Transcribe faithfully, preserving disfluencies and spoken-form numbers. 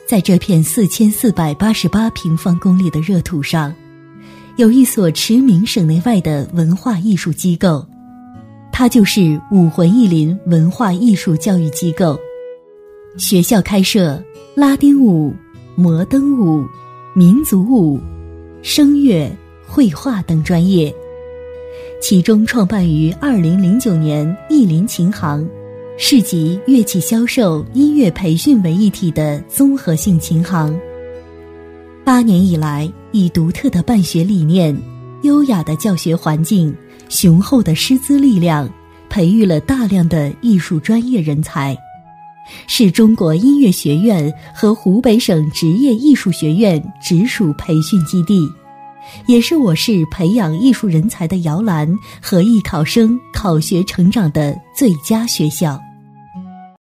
在这片四千四百八十八平方公里的热土上，有一所驰名省内外的文化艺术机构，它就是武魂艺林文化艺术教育机构。学校开设拉丁舞、摩登舞、民族舞、声乐、绘画等专业，其中创办于二零零九年艺林琴行，是集乐器销售、音乐培训为一体的综合性琴行。八年以来，以独特的办学理念、优雅的教学环境、雄厚的师资力量，培育了大量的艺术专业人才，是中国音乐学院和湖北省职业艺术学院直属培训基地，也是我市培养艺术人才的摇篮和艺考生考学成长的最佳学校。